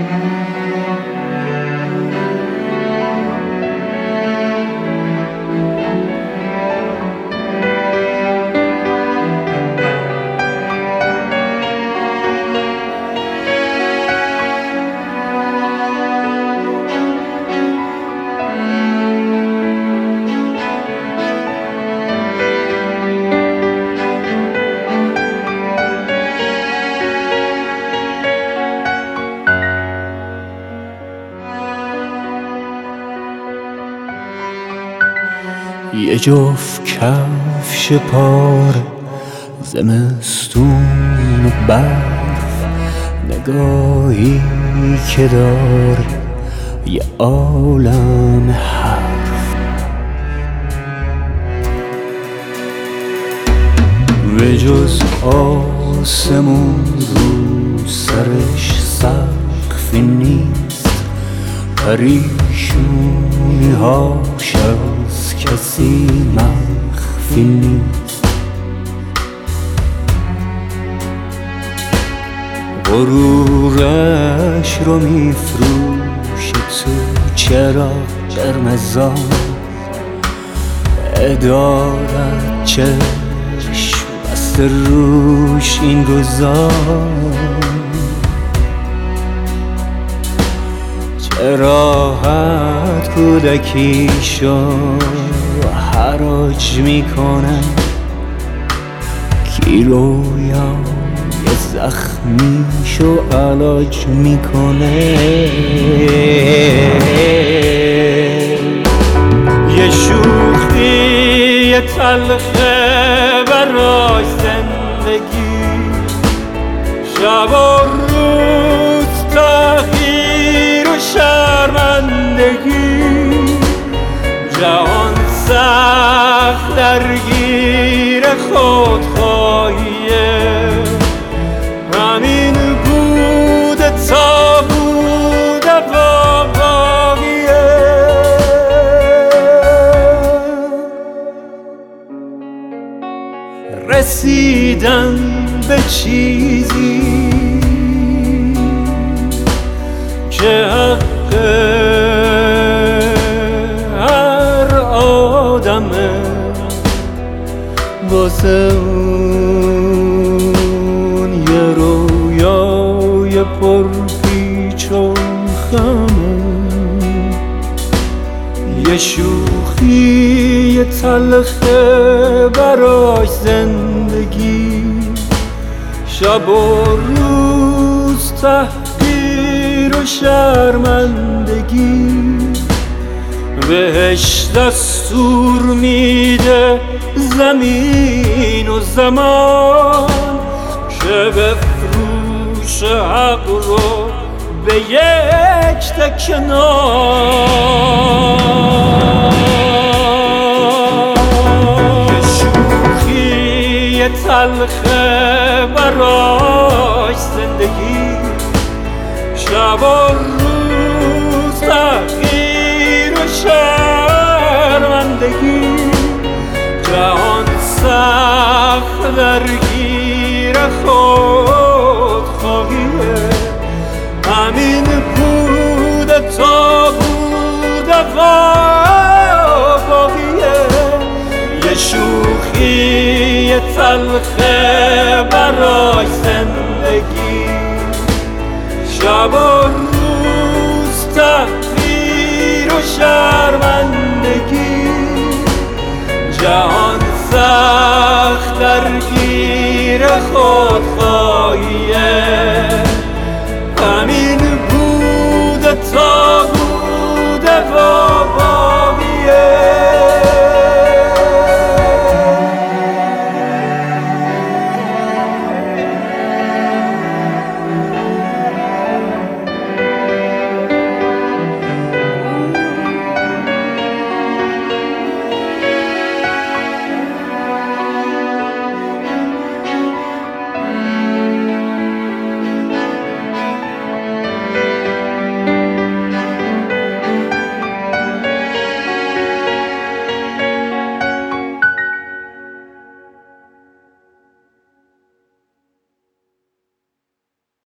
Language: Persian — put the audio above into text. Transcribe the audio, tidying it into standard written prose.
یه جفت کفش پاره زمستون و برف، نگاهی که داره یه عالم حرف. به جز آسمون رو سرش سقفی نیست، پریشونی هاش از کسی مخفی نیست. غرورش رو میفروشه تو چراغ قرمزان، ادارت چشم بسته روش این روزان. راحت کودکیشو حراج میکنه، کیلوی زخمیشو علاج میکنه. یه شوخی تلخه برای زندگی، شب و روز تغییر و شرمندگی. جهان سخت درگیر خودخواهیه، همین بوده تا بوده باقیه. رسیدن به چیزی که حق هر آدمه، واسه اون یه رویای پرپیچ و خمه. یه شوخی تلخه براش زندگی، شب و روز تحقیر و شرمندگی. بهش دستور میده زمین و زمان، که بفروش حق رو به یک تکه نان. یه شوخی تلخه براش زندگی، شب و روز تغییر و شرمندگی. جهان سخت درگیر خودخواهیه، همین بوده تا بوده باقیه. یه شوخی تلخه برای زندگی، شب و روز تحقیر و شرمندگی. جهان سخت درگیر خودخواهیه،